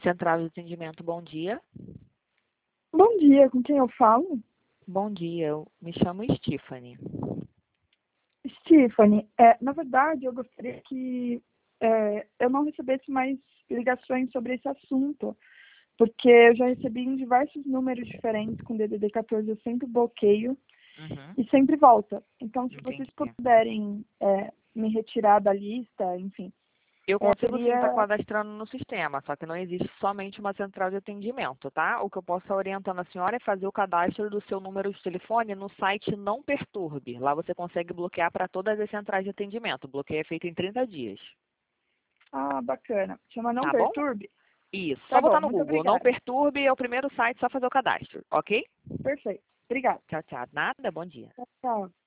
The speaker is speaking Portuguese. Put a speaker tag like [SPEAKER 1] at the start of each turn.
[SPEAKER 1] Central de atendimento, bom dia.
[SPEAKER 2] Bom dia, com quem eu falo?
[SPEAKER 1] Bom dia, eu me chamo Stephanie.
[SPEAKER 2] Stephanie, na verdade eu gostaria que eu não recebesse mais ligações sobre esse assunto, porque eu já recebi em diversos números diferentes com DDD 14, eu sempre bloqueio
[SPEAKER 1] Uhum,
[SPEAKER 2] e sempre volta. Então, se vocês
[SPEAKER 1] entendi.
[SPEAKER 2] puderem me retirar da lista, enfim,
[SPEAKER 1] Eu consigo sim estar
[SPEAKER 2] seria...
[SPEAKER 1] cadastrando no sistema, só que não existe somente uma central de atendimento, tá? O que eu posso estar orientando a senhora é fazer o cadastro do seu número de telefone no site Não Perturbe. Lá você consegue bloquear para todas as centrais de atendimento. O bloqueio é feito em 30 dias.
[SPEAKER 2] Ah, bacana. Chama Não
[SPEAKER 1] Tá bom?
[SPEAKER 2] Perturbe?
[SPEAKER 1] Isso. Só
[SPEAKER 2] Tá
[SPEAKER 1] botar
[SPEAKER 2] bom,
[SPEAKER 1] no
[SPEAKER 2] muito
[SPEAKER 1] Google. Não
[SPEAKER 2] obrigada.
[SPEAKER 1] Perturbe é o primeiro site, só fazer o cadastro, ok?
[SPEAKER 2] Perfeito. Obrigada.
[SPEAKER 1] Tchau, tchau. Nada, bom dia.
[SPEAKER 2] Tchau.